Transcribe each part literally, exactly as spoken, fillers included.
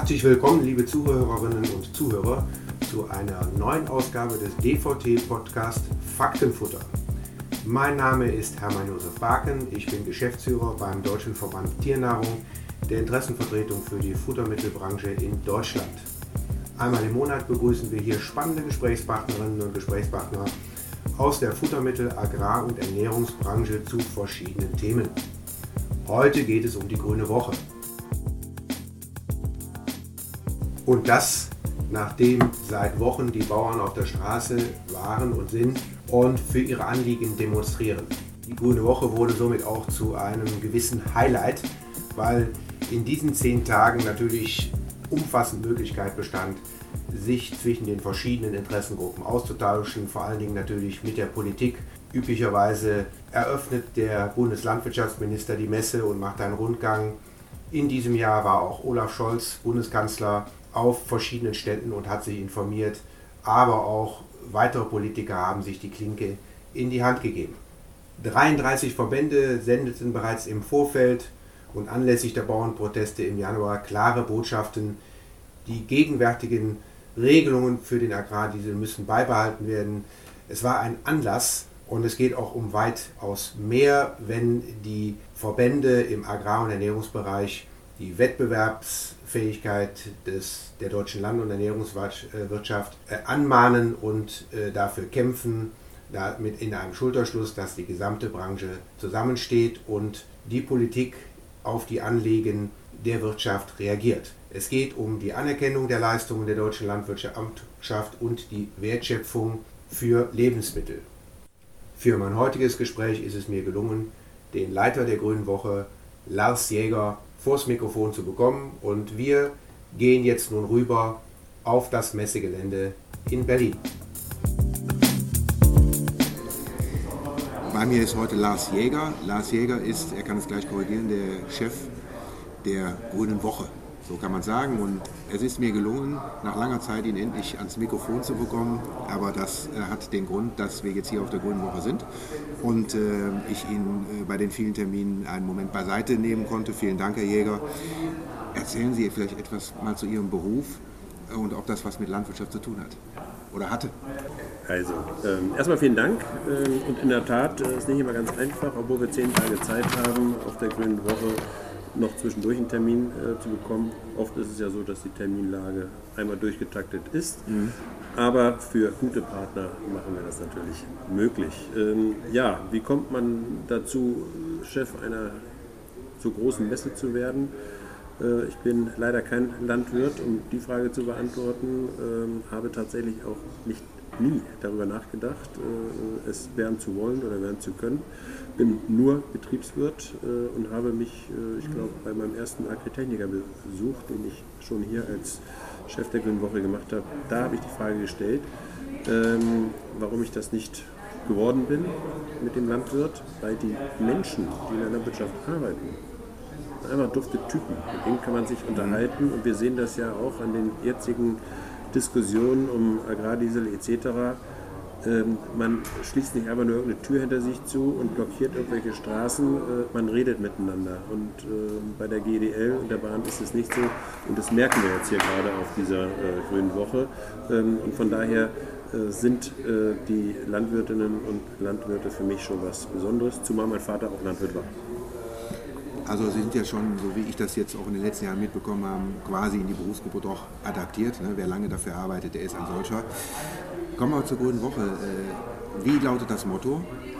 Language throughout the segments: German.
Herzlich willkommen, liebe Zuhörerinnen und Zuhörer, zu einer neuen Ausgabe des D V T-Podcast Faktenfutter. Mein Name ist Hermann Josef Barken, ich bin Geschäftsführer beim Deutschen Verband Tiernahrung, der Interessenvertretung für die Futtermittelbranche in Deutschland. Einmal im Monat begrüßen wir hier spannende Gesprächspartnerinnen und Gesprächspartner aus der Futtermittel-, Agrar- und Ernährungsbranche zu verschiedenen Themen. Heute geht es um die Grüne Woche. Und das, nachdem seit Wochen die Bauern auf der Straße waren und sind und für ihre Anliegen demonstrieren. Die Grüne Woche wurde somit auch zu einem gewissen Highlight, weil in diesen zehn Tagen natürlich umfassend Möglichkeit bestand, sich zwischen den verschiedenen Interessengruppen auszutauschen, vor allen Dingen natürlich mit der Politik. Üblicherweise eröffnet der Bundeslandwirtschaftsminister die Messe und macht einen Rundgang. In diesem Jahr war auch Olaf Scholz, Bundeskanzler, auf verschiedenen Ständen und hat sich informiert, aber auch weitere Politiker haben sich die Klinke in die Hand gegeben. dreiunddreißig Verbände sendeten bereits im Vorfeld und anlässlich der Bauernproteste im Januar klare Botschaften. Die gegenwärtigen Regelungen für den Agrardiesel müssen beibehalten werden. Es war ein Anlass und es geht auch um weitaus mehr, wenn die Verbände im Agrar- und Ernährungsbereich die Wettbewerbsfähigkeit des, der deutschen Land- und Ernährungswirtschaft äh, anmahnen und äh, dafür kämpfen, damit in einem Schulterschluss, dass die gesamte Branche zusammensteht und die Politik auf die Anliegen der Wirtschaft reagiert. Es geht um die Anerkennung der Leistungen der deutschen Landwirtschaft und die Wertschöpfung für Lebensmittel. Für mein heutiges Gespräch ist es mir gelungen, den Leiter der Grünen Woche, Lars Jäger, vors Mikrofon zu bekommen, und wir gehen jetzt nun rüber auf das Messegelände in Berlin. Bei mir ist heute Lars Jäger. Lars Jäger ist, er kann es gleich korrigieren, der Chef der Grünen Woche, so kann man sagen. Und es ist mir gelungen, nach langer Zeit ihn endlich ans Mikrofon zu bekommen. Aber das äh, hat den Grund, dass wir jetzt hier auf der Grünen Woche sind und äh, ich ihn äh, bei den vielen Terminen einen Moment beiseite nehmen konnte. Vielen Dank, Herr Jäger. Erzählen Sie vielleicht etwas mal zu Ihrem Beruf und ob das was mit Landwirtschaft zu tun hat oder hatte. Also, ähm, erstmal vielen Dank ähm, und in der Tat äh, ist nicht immer ganz einfach, obwohl wir zehn Tage Zeit haben, auf der Grünen Woche noch zwischendurch einen Termin äh, zu bekommen. Oft ist es ja so, dass die Terminlage einmal durchgetaktet ist, mhm. aber für gute Partner machen wir das natürlich möglich. Ähm, ja, wie kommt man dazu, Chef einer so großen Messe zu werden? Äh, ich bin leider kein Landwirt, um die Frage zu beantworten, ähm, habe tatsächlich auch nicht nie darüber nachgedacht, äh, es werden zu wollen oder werden zu können. Bin nur Betriebswirt äh, und habe mich, äh, ich glaube, bei meinem ersten Agritechniker besucht, den ich schon hier als Chef der Grünen Woche gemacht habe. Da habe ich die Frage gestellt, ähm, warum ich das nicht geworden bin mit dem Landwirt, weil die Menschen, die in der Landwirtschaft arbeiten, einfach dufte Typen, mit denen kann man sich unterhalten, und wir sehen das ja auch an den jetzigen Diskussionen um Agrardiesel et cetera. Ähm, man schließt nicht einfach nur irgendeine Tür hinter sich zu und blockiert irgendwelche Straßen, äh, man redet miteinander. Und äh, bei der G D L und der Bahn ist es nicht so, und das merken wir jetzt hier gerade auf dieser äh, Grünen Woche. Ähm, und von daher äh, sind äh, die Landwirtinnen und Landwirte für mich schon was Besonderes, zumal mein Vater auch Landwirt war. Also Sie sind ja schon, so wie ich das jetzt auch in den letzten Jahren mitbekommen habe, quasi in die Berufsgruppe doch adaptiert. Ne? Wer lange dafür arbeitet, der ist ein solcher. Kommen wir zur Grünen Woche. Wie lautet das Motto?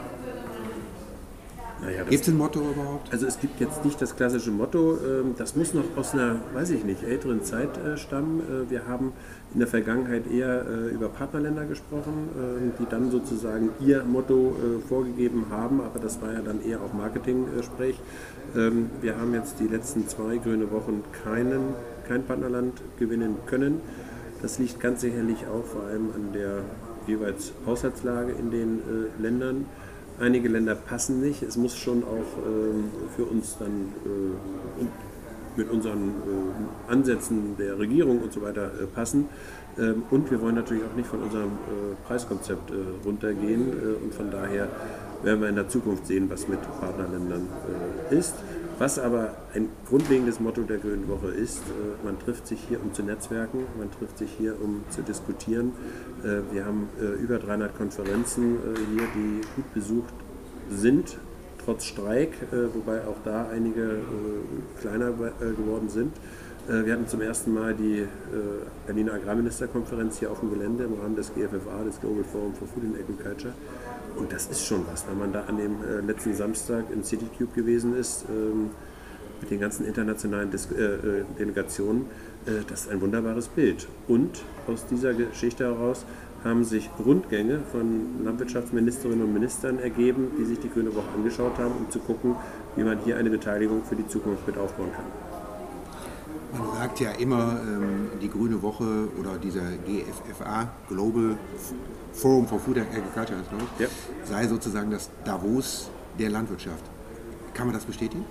Naja, gibt es ein Motto überhaupt? Also es gibt jetzt nicht das klassische Motto, das muss noch aus einer, weiß ich nicht, älteren Zeit stammen. Wir haben in der Vergangenheit eher über Partnerländer gesprochen, die dann sozusagen ihr Motto vorgegeben haben, aber das war ja dann eher auch Marketing-Sprech. Wir haben jetzt die letzten zwei Grüne Wochen keinen, kein Partnerland gewinnen können. Das liegt ganz sicherlich auch vor allem an der jeweils Haushaltslage in den Ländern. Einige Länder passen nicht. Es muss schon auch ähm, für uns dann äh, mit unseren äh, Ansätzen der Regierung und so weiter äh, passen. Ähm, und wir wollen natürlich auch nicht von unserem äh, Preiskonzept äh, runtergehen. Äh, und von daher werden wir in der Zukunft sehen, was mit Partnerländern äh, ist. Was aber ein grundlegendes Motto der Grünen Woche ist, äh, man trifft sich hier, um zu netzwerken, man trifft sich hier, um zu diskutieren. Äh, wir haben äh, über dreihundert Konferenzen äh, hier, die gut besucht sind, trotz Streik, äh, wobei auch da einige äh, kleiner äh, geworden sind. Äh, wir hatten zum ersten Mal die äh, Berliner Agrarministerkonferenz hier auf dem Gelände im Rahmen des G F F A, des Global Forum for Food and Agriculture. Und das ist schon was, wenn man da an dem äh, letzten Samstag im CityCube gewesen ist, ähm, mit den ganzen internationalen Dis äh, äh, Delegationen, äh, das ist ein wunderbares Bild. Und aus dieser Geschichte heraus haben sich Rundgänge von Landwirtschaftsministerinnen und Ministern ergeben, die sich die Grüne Woche angeschaut haben, um zu gucken, wie man hier eine Beteiligung für die Zukunft mit aufbauen kann. Man sagt ja immer, die Grüne Woche oder dieser G F F A, Global Forum for Food and Agriculture, ja, sei sozusagen das Davos der Landwirtschaft. Kann man das bestätigen?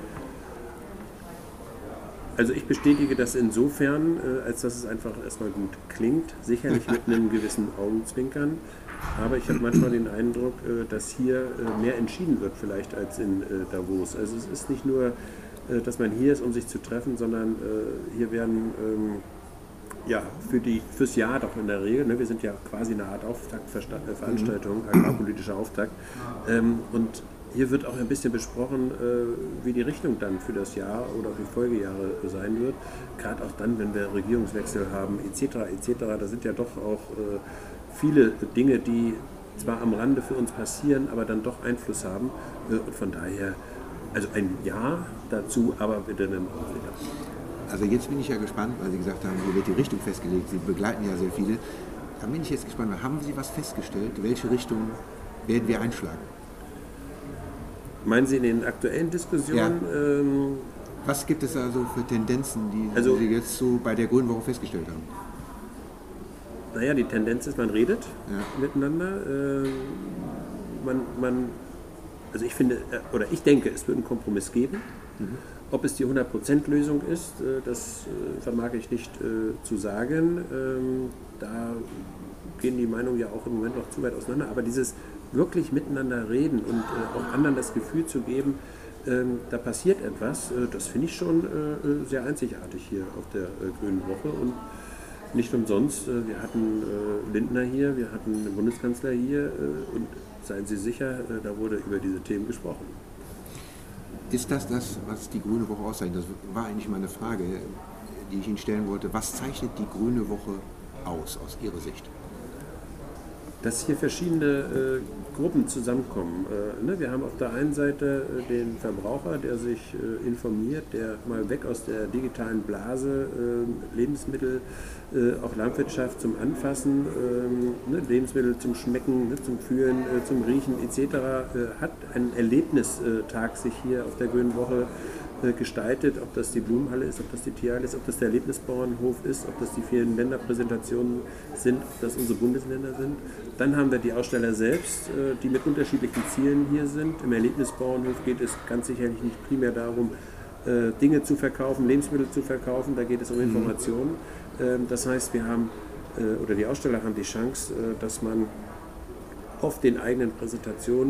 Also ich bestätige das insofern, als dass es einfach erstmal gut klingt, sicherlich mit einem gewissen Augenzwinkern. Aber ich habe manchmal den Eindruck, dass hier mehr entschieden wird vielleicht als in Davos. Also es ist nicht nur, dass man hier ist, um sich zu treffen, sondern hier werden ja, für die, fürs Jahr doch in der Regel, ne, wir sind ja quasi eine Art Auftaktveranstaltung, mhm. agrarpolitischer Auftakt, ähm, und hier wird auch ein bisschen besprochen, äh, wie die Richtung dann für das Jahr oder für die Folgejahre sein wird, gerade auch dann, wenn wir Regierungswechsel haben, et cetera et cetera. Da sind ja doch auch äh, viele Dinge, die zwar am Rande für uns passieren, aber dann doch Einfluss haben, äh, und von daher, also ein Ja dazu, aber bitte einen Ausblick. Also jetzt bin ich ja gespannt, weil Sie gesagt haben, hier wird die Richtung festgelegt. Sie begleiten ja sehr viele. Da bin ich jetzt gespannt. Haben Sie was festgestellt? Welche Richtung werden wir einschlagen? Meinen Sie in den aktuellen Diskussionen? Ja. Ähm, was gibt es also für Tendenzen, die also, Sie jetzt so bei der Grünen Woche festgestellt haben? Naja, die Tendenz ist, man redet ja. miteinander. Äh, man, man, also ich finde, oder ich denke, es wird einen Kompromiss geben. Mhm. Ob es die hundert Prozent Lösung ist, das vermag ich nicht zu sagen. Da gehen die Meinungen ja auch im Moment noch zu weit auseinander. Aber dieses wirklich miteinander reden und auch anderen das Gefühl zu geben, da passiert etwas, das finde ich schon sehr einzigartig hier auf der Grünen Woche. Und nicht umsonst, wir hatten Lindner hier, wir hatten den Bundeskanzler hier und seien Sie sicher, da wurde über diese Themen gesprochen. Ist das das, was die Grüne Woche auszeichnet? Das war eigentlich meine Frage, die ich Ihnen stellen wollte. Was zeichnet die Grüne Woche aus, aus Ihrer Sicht? Dass hier verschiedene äh, Gruppen zusammenkommen. Äh, ne? Wir haben auf der einen Seite äh, den Verbraucher, der sich äh, informiert, der mal weg aus der digitalen Blase, äh, Lebensmittel, äh, auch Landwirtschaft zum Anfassen, äh, ne? Lebensmittel zum Schmecken, ne? zum Fühlen, äh, zum Riechen et cetera. Äh, hat einen Erlebnistag sich hier auf der Grünen Woche äh, gestaltet, ob das die Blumenhalle ist, ob das die Tierhalle ist, ob das der Erlebnisbauernhof ist, ob das die vielen Länderpräsentationen sind, ob das unsere Bundesländer sind. Dann haben wir die Aussteller selbst, die mit unterschiedlichen Zielen hier sind. Im Erlebnisbauernhof geht es ganz sicherlich nicht primär darum, Dinge zu verkaufen, Lebensmittel zu verkaufen, da geht es um Informationen. Das heißt, wir haben, oder die Aussteller haben die Chance, dass man auf den eigenen Präsentationen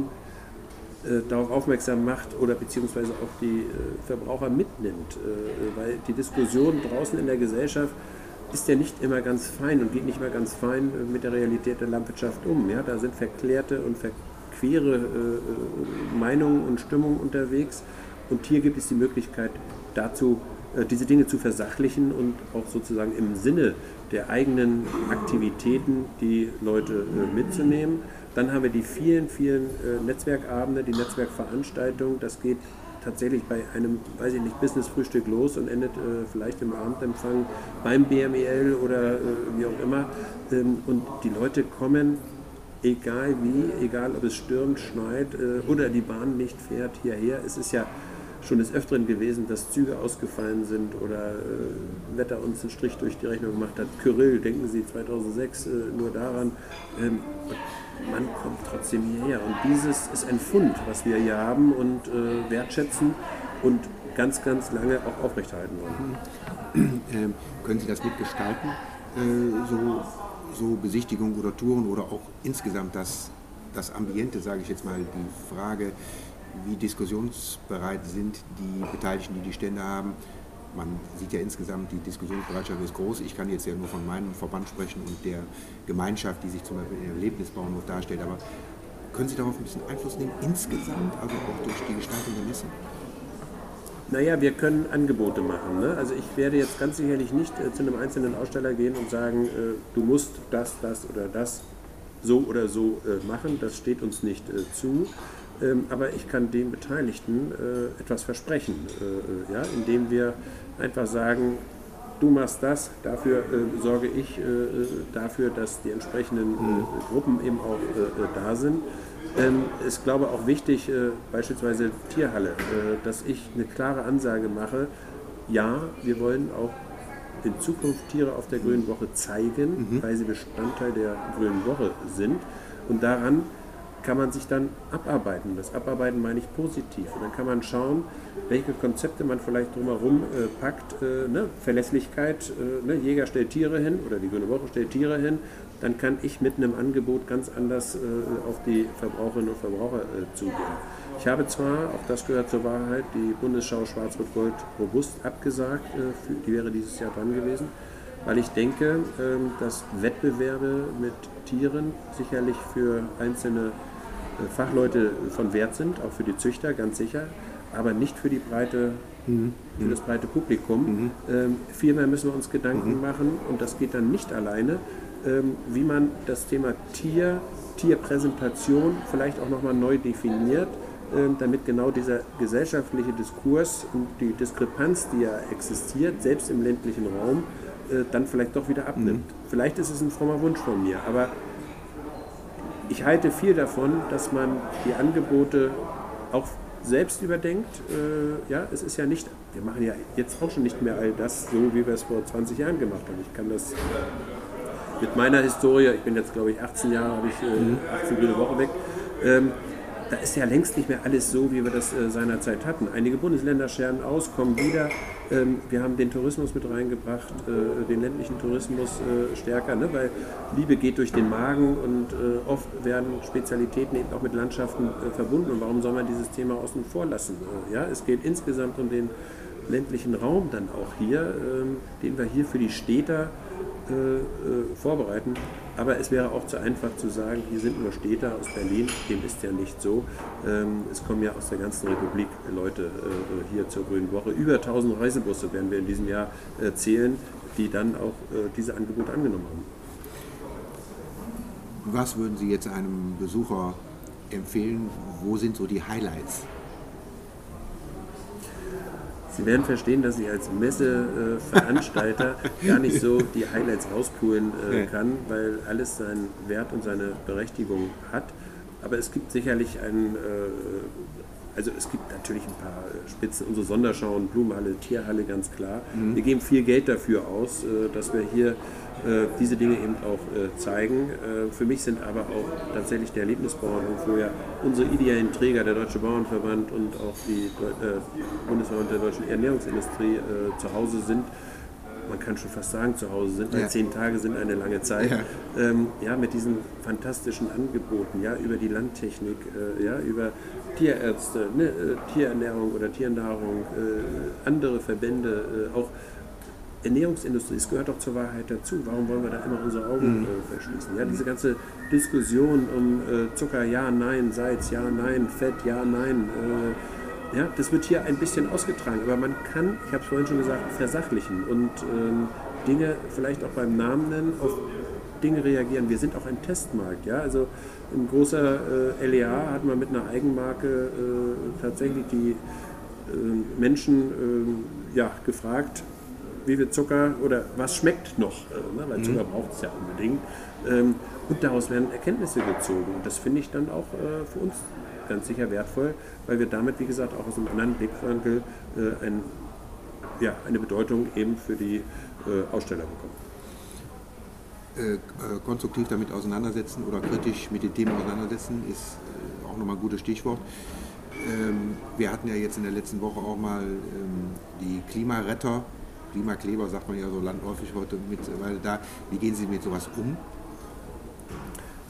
darauf aufmerksam macht oder beziehungsweise auch die Verbraucher mitnimmt. Weil die Diskussion draußen in der Gesellschaft ist ja nicht immer ganz fein und geht nicht immer ganz fein mit der Realität der Landwirtschaft um. Ja? Da sind verklärte und verquere äh, Meinungen und Stimmungen unterwegs und hier gibt es die Möglichkeit dazu, äh, diese Dinge zu versachlichen und auch sozusagen im Sinne der eigenen Aktivitäten die Leute äh, mitzunehmen. Dann haben wir die vielen, vielen äh, Netzwerkabende, die Netzwerkveranstaltungen, das geht tatsächlich bei einem, weiß ich nicht, Business-Frühstück los und endet äh, vielleicht im Abendempfang beim B M E L oder äh, wie auch immer. Ähm, und die Leute kommen, egal wie, egal ob es stürmt, schneit äh, oder die Bahn nicht fährt, hierher. Es ist ja schon des Öfteren gewesen, dass Züge ausgefallen sind oder äh, Wetter uns einen Strich durch die Rechnung gemacht hat. Kyrill, denken Sie zweitausendsechs äh, nur daran. Ähm, man kommt trotzdem hierher. Und dieses ist ein Fund, was wir hier haben und äh, wertschätzen und ganz, ganz lange auch aufrechterhalten wollen. Ähm, können Sie das mitgestalten? Äh, so, so Besichtigungen oder Touren oder auch insgesamt das, das Ambiente, sage ich jetzt mal, die Frage, wie diskussionsbereit sind die Beteiligten, die die Stände haben. Man sieht ja insgesamt, die Diskussionsbereitschaft ist groß. Ich kann jetzt ja nur von meinem Verband sprechen und der Gemeinschaft, die sich zum Beispiel in Erlebnisbauernhof darstellt. Aber können Sie darauf ein bisschen Einfluss nehmen, insgesamt, also auch durch die Gestaltung der Messe? Naja, wir können Angebote machen. Ne? Also ich werde jetzt ganz sicherlich nicht äh, zu einem einzelnen Aussteller gehen und sagen, äh, du musst das, das oder das so oder so äh, machen. Das steht uns nicht äh, zu. Ähm, aber ich kann den Beteiligten äh, etwas versprechen, äh, ja? Indem wir einfach sagen, du machst das, dafür äh, sorge ich äh, dafür, dass die entsprechenden äh, Gruppen eben auch äh, da sind. Ähm, ist, glaube ich, auch wichtig, äh, beispielsweise Tierhalle, äh, dass ich eine klare Ansage mache, ja, wir wollen auch in Zukunft Tiere auf der Grünen Woche zeigen, mhm. weil sie Bestandteil der Grünen Woche sind. Und daran kann man sich dann abarbeiten. Das Abarbeiten meine ich positiv. Und dann kann man schauen, welche Konzepte man vielleicht drumherum äh, packt. Äh, ne? Verlässlichkeit, äh, ne? Jäger stellt Tiere hin oder die Grüne Woche stellt Tiere hin. Dann kann ich mit einem Angebot ganz anders äh, auf die Verbraucherinnen und Verbraucher äh, zugehen. Ich habe zwar, auch das gehört zur Wahrheit, die Bundesschau Schwarz-Rot-Gold robust abgesagt, äh, für, die wäre dieses Jahr dran gewesen, weil ich denke, äh, dass Wettbewerbe mit Tieren sicherlich für einzelne äh, Fachleute von Wert sind, auch für die Züchter, ganz sicher, aber nicht für die breite Mhm. für das breite Publikum. Mhm. Ähm, vielmehr müssen wir uns Gedanken mhm. machen, und das geht dann nicht alleine, ähm, wie man das Thema Tier, Tierpräsentation vielleicht auch nochmal neu definiert, ähm, damit genau dieser gesellschaftliche Diskurs und die Diskrepanz, die ja existiert, selbst im ländlichen Raum, äh, dann vielleicht doch wieder abnimmt. Mhm. Vielleicht ist es ein frommer Wunsch von mir, aber ich halte viel davon, dass man die Angebote auch selbst überdenkt. Äh, ja, es ist ja nicht, wir machen ja jetzt auch schon nicht mehr all das so, wie wir es vor zwanzig Jahren gemacht haben. Ich kann das mit meiner Historie, ich bin jetzt glaube ich achtzehn Jahre, habe ich äh, achtzehn Grüne Woche weg, ähm, da ist ja längst nicht mehr alles so, wie wir das äh, seinerzeit hatten. Einige Bundesländer scheren aus, kommen wieder. Ähm, wir haben den Tourismus mit reingebracht, äh, den ländlichen Tourismus äh, stärker, ne? Weil Liebe geht durch den Magen und äh, oft werden Spezialitäten eben auch mit Landschaften äh, verbunden. Und warum soll man dieses Thema außen vor lassen? Äh, ja? Es geht insgesamt um den ländlichen Raum dann auch hier, ähm, den wir hier für die Städter äh, äh, vorbereiten. Aber es wäre auch zu einfach zu sagen, hier sind nur Städter aus Berlin, dem ist ja nicht so. Ähm, es kommen ja aus der ganzen Republik Leute äh, hier zur Grünen Woche. Über tausend Reisebusse werden wir in diesem Jahr äh, zählen, die dann auch äh, diese Angebote angenommen haben. Was würden Sie jetzt einem Besucher empfehlen? Wo sind so die Highlights? Sie werden verstehen, dass ich als Messeveranstalter äh, gar nicht so die Highlights rauspulen äh, kann, weil alles seinen Wert und seine Berechtigung hat. Aber es gibt sicherlich einen, äh, also es gibt natürlich ein paar Spitzen, unsere Sonderschauen, Blumenhalle, Tierhalle, ganz klar. Mhm. Wir geben viel Geld dafür aus, äh, dass wir hier äh, diese Dinge eben auch äh, zeigen. Äh, für mich sind aber auch tatsächlich der Erlebnisbauernhof, wo ja unsere ideellen Träger, der Deutsche Bauernverband und auch die äh, Bundesverband der deutschen Ernährungsindustrie äh, zu Hause sind. Man kann schon fast sagen, zu Hause sind, weil ja. zehn Tage sind eine lange Zeit. Ja, ähm, ja mit diesen fantastischen Angeboten, ja, über die Landtechnik, äh, ja, über Tierärzte, ne, äh, Tierernährung oder Tiernahrung, äh, andere Verbände, äh, auch Ernährungsindustrie, es gehört doch zur Wahrheit dazu. Warum wollen wir da immer unsere Augen mhm. äh, verschließen? Ja, diese ganze Diskussion um äh, Zucker, ja, nein, Salz, ja, nein, Fett, ja, nein, äh, ja, das wird hier ein bisschen ausgetragen, aber man kann, ich habe es vorhin schon gesagt, versachlichen und ähm, Dinge vielleicht auch beim Namen nennen, auf Dinge reagieren. Wir sind auch ein Testmarkt, ja, also ein großer äh, L E A hat man mit einer Eigenmarke äh, tatsächlich die äh, Menschen äh, ja, gefragt, wie viel Zucker oder was schmeckt noch, äh, ne? Weil Zucker mhm. braucht es ja unbedingt. Ähm, und daraus werden Erkenntnisse gezogen. Und das finde ich dann auch äh, für uns ganz sicher wertvoll, weil wir damit, wie gesagt, auch aus einem anderen Blickwinkel äh, ein, ja, eine Bedeutung eben für die äh, Aussteller bekommen. Äh, äh, konstruktiv damit auseinandersetzen oder kritisch mit den Themen auseinandersetzen ist äh, auch nochmal ein gutes Stichwort. Ähm, wir hatten ja jetzt in der letzten Woche auch mal ähm, die Klimaretter, Klimakleber sagt man ja so landläufig heute mit, weil da, wie gehen Sie mit sowas um?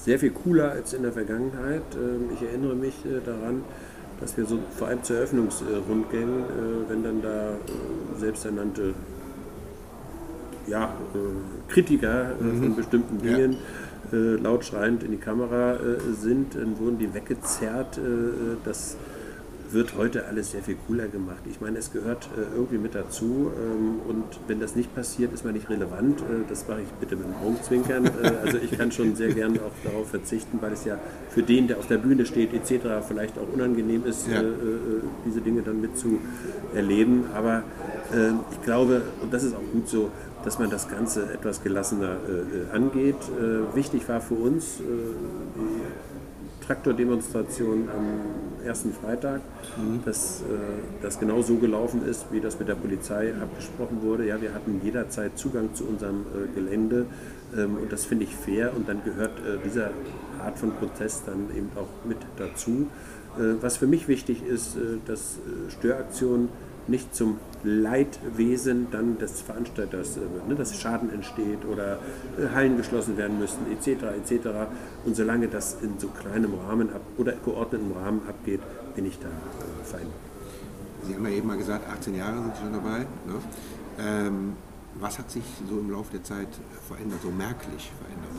sehr viel cooler als in der Vergangenheit. Ich erinnere mich daran, dass wir so vor allem zu Eröffnungsrundgängen, wenn dann da selbsternannte ja, Kritiker Mhm. von bestimmten Ja. Dingen laut schreiend in die Kamera sind, dann wurden die weggezerrt. Das wird heute alles sehr viel cooler gemacht. Ich meine, es gehört äh, irgendwie mit dazu ähm, und wenn das nicht passiert, ist man nicht relevant. Äh, das mache ich bitte mit dem Augenzwinkern. Äh, also ich kann schon sehr gern auch darauf verzichten, weil es ja für den, der auf der Bühne steht et cetera vielleicht auch unangenehm ist, Ja. äh, äh, diese Dinge dann mit zu erleben. Aber äh, ich glaube, und das ist auch gut so, dass man das Ganze etwas gelassener äh, angeht. Äh, wichtig war für uns äh, die Traktordemonstration am ersten Freitag, mhm. dass äh, das genau so gelaufen ist, wie das mit der Polizei abgesprochen wurde. Ja, wir hatten jederzeit Zugang zu unserem äh, Gelände ähm, und das finde ich fair und dann gehört äh, dieser Art von Protest dann eben auch mit dazu. Äh, was für mich wichtig ist, äh, dass äh, Störaktionen nicht zum Leidwesen dann des Veranstalters wird, ne, dass Schaden entsteht oder äh, Hallen geschlossen werden müssen, et cetera et cetera. Und solange das in so kleinem Rahmen ab, oder geordneten Rahmen abgeht, bin ich da äh, fein. Sie haben ja eben mal gesagt, achtzehn Jahre sind Sie schon dabei. Ne? Ähm, was hat sich so im Laufe der Zeit verändert, so merklich verändert?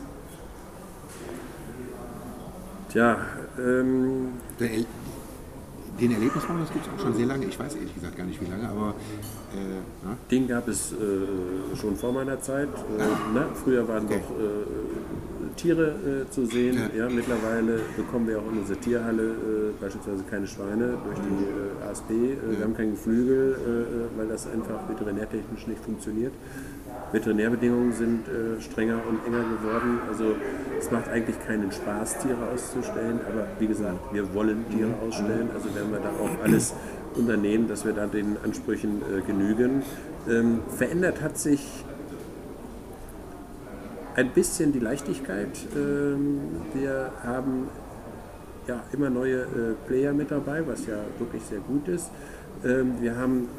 Tja, ähm... Der El Den Erlebnismodus gibt es auch schon sehr lange. Ich weiß ehrlich gesagt gar nicht wie lange, aber... Äh, ja? Den gab es äh, schon vor meiner Zeit. Äh, na, früher waren okay. noch äh, Tiere äh, zu sehen. Ja. Ja, mittlerweile bekommen wir auch in unserer Tierhalle äh, beispielsweise keine Schweine durch die äh, A S B. Äh, ja. Wir haben keinen Geflügel, äh, weil das einfach veterinärtechnisch nicht funktioniert. Veterinärbedingungen sind äh, strenger und enger geworden. Also es macht eigentlich keinen Spaß, Tiere auszustellen. Aber wie gesagt, wir wollen Tiere ausstellen. Also werden wir da auch alles unternehmen, dass wir da den Ansprüchen äh, genügen. Ähm, verändert hat sich ein bisschen die Leichtigkeit. Ähm, wir haben ja immer neue äh, Player mit dabei, was ja wirklich sehr gut ist. Ähm, wir haben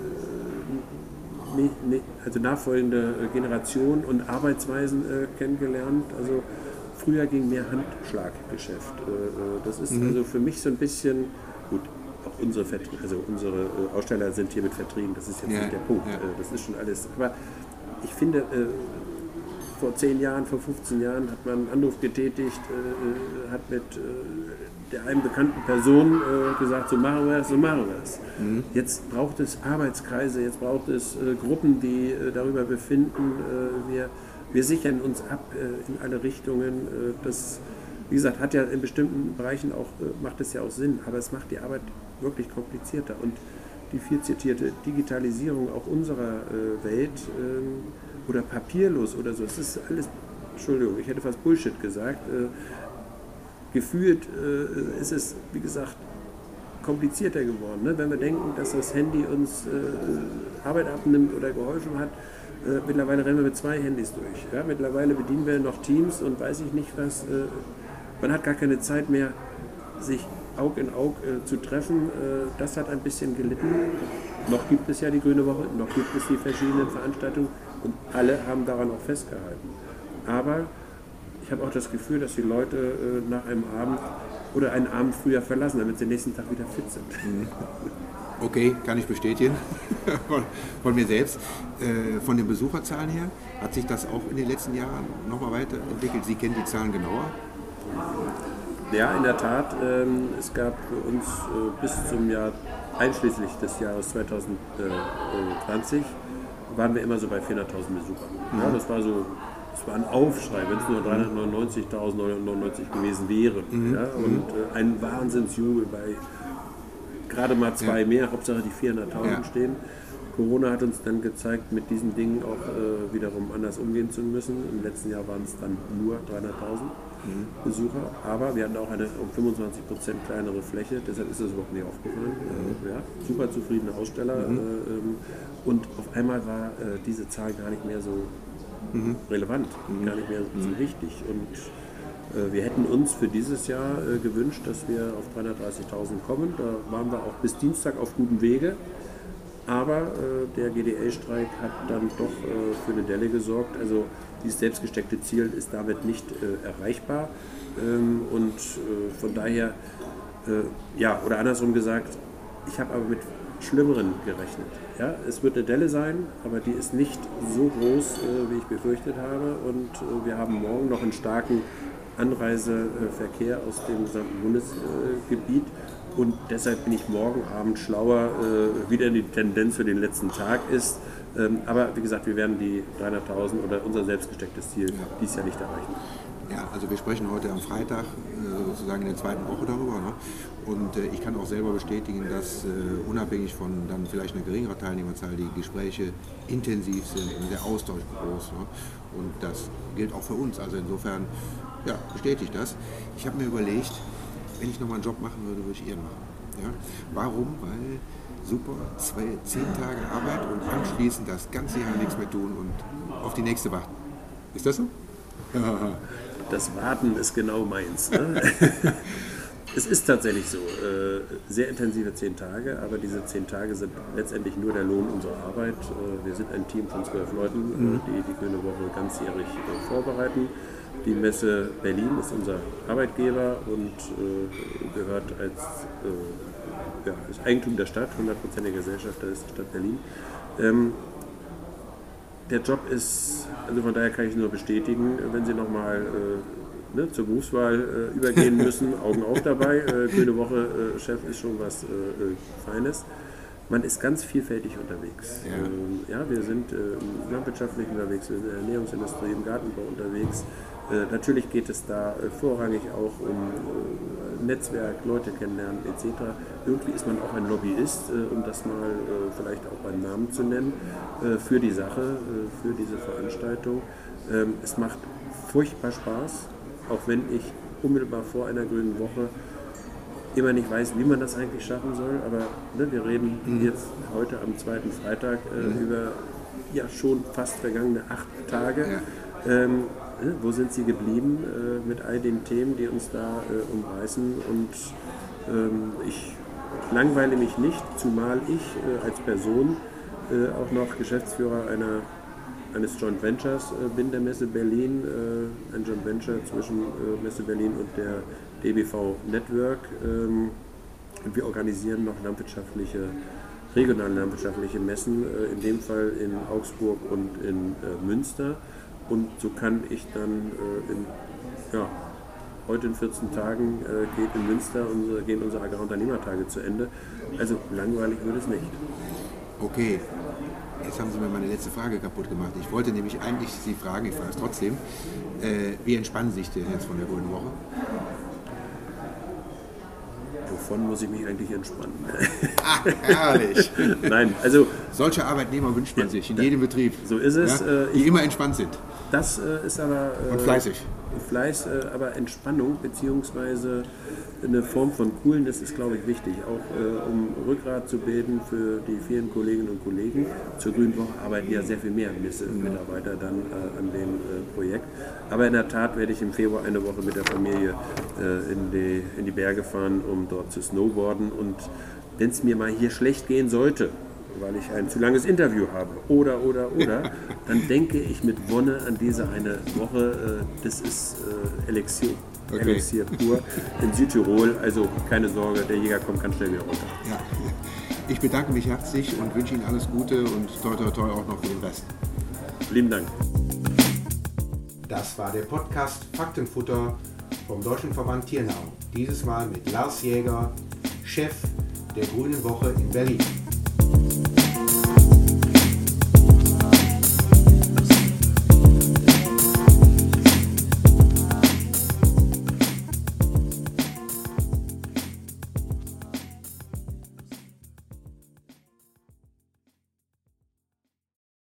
äh, ne, ne, also nachfolgende Generationen und Arbeitsweisen äh, kennengelernt. Also früher ging mehr Handschlaggeschäft. Äh, das ist mhm. also für mich so ein bisschen gut. Auch unsere, Vertrie- also unsere äh, Aussteller sind hier mit vertrieben, das ist jetzt ja, nicht der Punkt, ja. äh, das ist schon alles. Aber ich finde, äh, vor zehn Jahren, vor fünfzehn Jahren hat man einen Anruf getätigt, äh, hat mit äh, der einen bekannten Person äh, gesagt, so machen wir es, so machen wir es. Mhm. Jetzt braucht es Arbeitskreise, jetzt braucht es äh, Gruppen, die äh, darüber befinden, äh, wir, wir sichern uns ab äh, in alle Richtungen. Äh, das, wie gesagt, hat ja in bestimmten Bereichen auch, äh, macht es ja auch Sinn, aber es macht die Arbeit wirklich komplizierter und die viel zitierte Digitalisierung auch unserer äh, Welt ähm, oder papierlos oder so, es ist alles, Entschuldigung, ich hätte fast Bullshit gesagt, äh, gefühlt äh, ist es, wie gesagt, komplizierter geworden. Ne? Wenn wir denken, dass das Handy uns äh, Arbeit abnimmt oder geholfen hat, äh, mittlerweile rennen wir mit zwei Handys durch. Ja? Mittlerweile bedienen wir noch Teams und weiß ich nicht was, äh, man hat gar keine Zeit mehr, sich Aug in Aug äh, zu treffen, äh, das hat ein bisschen gelitten. Noch gibt es ja die Grüne Woche, noch gibt es die verschiedenen Veranstaltungen und alle haben daran auch festgehalten. Aber ich habe auch das Gefühl, dass die Leute äh, nach einem Abend oder einen Abend früher verlassen, damit sie den nächsten Tag wieder fit sind. Okay, kann ich bestätigen, von, von mir selbst. Äh, von den Besucherzahlen her, hat sich das auch in den letzten Jahren nochmal weiterentwickelt? Sie kennen die Zahlen genauer? Ja, in der Tat. Ähm, es gab für uns äh, bis zum Jahr, einschließlich des Jahres zwanzig zwanzig, waren wir immer so bei vierhunderttausend Besuchern. Mhm. Ja, das war so, das war ein Aufschrei, wenn es nur dreihundertneunundneunzigtausendneunhundertneunundneunzig gewesen wäre. Mhm. Ja, und äh, ein Wahnsinnsjubel bei gerade mal zwei ja. mehr, Hauptsache die vierhunderttausend ja. stehen. Corona hat uns dann gezeigt, mit diesen Dingen auch äh, wiederum anders umgehen zu müssen. Im letzten Jahr waren es dann nur dreihunderttausend mhm. Besucher, aber wir hatten auch eine um fünfundzwanzig Prozent kleinere Fläche, deshalb ist es überhaupt nicht aufgefallen. Mhm. Äh, ja, super zufriedene Aussteller mhm. äh, und auf einmal war äh, diese Zahl gar nicht mehr so mhm. relevant, mhm. gar nicht mehr so mhm. wichtig. Und äh, wir hätten uns für dieses Jahr äh, gewünscht, dass wir auf dreihundertdreißigtausend kommen. Da waren wir auch bis Dienstag auf gutem Wege. Aber äh, der G D L-Streik hat dann doch äh, für eine Delle gesorgt. Also dieses selbstgesteckte Ziel ist damit nicht äh, erreichbar. Ähm, und äh, von daher, äh, ja, oder andersrum gesagt, ich habe aber mit Schlimmeren gerechnet. Ja, es wird eine Delle sein, aber die ist nicht so groß, äh, wie ich befürchtet habe. Und äh, wir haben morgen noch einen starken Anreiseverkehr aus dem gesamten Bundesgebiet. Und deshalb bin ich morgen Abend schlauer, äh, wie denn die Tendenz für den letzten Tag ist. Ähm, aber wie gesagt, wir werden die dreihunderttausend oder unser selbstgestecktes Ziel dieses Jahr nicht erreichen. Ja, also wir sprechen heute am Freitag äh, sozusagen in der zweiten Woche darüber. Ne? Und äh, ich kann auch selber bestätigen, dass äh, unabhängig von dann vielleicht einer geringeren Teilnehmerzahl die Gespräche intensiv sind und der Austausch groß. Ne? Und das gilt auch für uns. Also insofern ja, bestätigt das. Ich habe mir überlegt, wenn ich nochmal einen Job machen würde, würde ich Ihren machen. Ja? Warum? Weil super, zwei, zehn Tage Arbeit und anschließend das ganze Jahr nichts mehr tun und auf die nächste warten. Ist das so? Das Warten ist genau meins. Ne? Es ist tatsächlich so, äh, sehr intensive zehn Tage, aber diese zehn Tage sind letztendlich nur der Lohn unserer Arbeit. Äh, wir sind ein Team von zwölf Leuten, äh, die die Grüne Woche ganzjährig äh, vorbereiten. Die Messe Berlin ist unser Arbeitgeber und äh, gehört als äh, ja, ist Eigentum der Stadt, hundertprozentige Gesellschafter ist die Stadt Berlin. Ähm, der Job ist, also von daher kann ich nur bestätigen, wenn Sie nochmal äh, ne, zur Berufswahl äh, übergehen müssen, Augen auf dabei. Äh, Grüne Woche äh, Chef ist schon was äh, Feines. Man ist ganz vielfältig unterwegs. Ja, ähm, ja wir sind äh, im Landwirtschaftlichen unterwegs, wir sind in der Ernährungsindustrie, im Gartenbau unterwegs. Äh, natürlich geht es da äh, vorrangig auch um äh, Netzwerk, Leute kennenlernen et cetera. Irgendwie ist man auch ein Lobbyist, äh, um das mal äh, vielleicht auch beim Namen zu nennen, äh, für die Sache, äh, für diese Veranstaltung. Ähm, es macht furchtbar Spaß, auch wenn ich unmittelbar vor einer Grünen Woche immer nicht weiß, wie man das eigentlich schaffen soll, aber ne, wir reden mhm. jetzt heute am zweiten Freitag äh, mhm. über ja schon fast vergangene acht Tage. Ja. Ähm, ne, wo sind sie geblieben äh, mit all den Themen, die uns da äh, umreißen? Und ähm, ich langweile mich nicht, zumal ich äh, als Person äh, auch noch Geschäftsführer einer, eines Joint Ventures äh, bin der Messe Berlin, äh, ein Joint Venture zwischen äh, Messe Berlin und der D B V Network, ähm, und wir organisieren noch landwirtschaftliche, regionale landwirtschaftliche Messen, äh, in dem Fall in Augsburg und in äh, Münster. Und so kann ich dann äh, in, ja, heute in vierzehn Tagen äh, geht in Münster unsere, gehen unsere Agrarunternehmertage zu Ende. Also langweilig wird es nicht. Okay, jetzt haben Sie mir meine letzte Frage kaputt gemacht. Ich wollte nämlich eigentlich Sie fragen, ich frage es trotzdem, äh, wie entspannen Sie sich denn jetzt von der Grünen Woche? Wovon muss ich mich eigentlich entspannen? Ach, herrlich! Nein, also... Solche Arbeitnehmer wünscht man sich in jedem Betrieb. So ist es. Ja, die ich, immer entspannt sind. Das äh, ist aber... Äh, Und fleißig. Fleiß, äh, aber Entspannung bzw. eine Form von Coolness ist, glaube ich, wichtig. Auch äh, um Rückgrat zu bilden für die vielen Kolleginnen und Kollegen. Zur Grünen Woche arbeiten ja sehr viel mehr Mitarbeiter dann äh, an dem äh, Projekt. Aber in der Tat werde ich im Februar eine Woche mit der Familie äh, in, die, in die Berge fahren, um dort zu snowboarden. Und wenn es mir mal hier schlecht gehen sollte, weil ich ein zu langes Interview habe oder, oder, oder, dann denke ich mit Wonne an diese eine Woche. Äh, das ist äh, Elixier. Okay. Elixier pur in Südtirol. Also keine Sorge, der Jäger kommt ganz schnell wieder runter. Ja. Ich bedanke mich herzlich und wünsche Ihnen alles Gute und toi toi toi auch noch für den Rest. Lieben Dank. Das war der Podcast Faktenfutter vom Deutschen Verband Tiernahrung. Dieses Mal mit Lars Jäger, Chef der Grünen Woche in Berlin.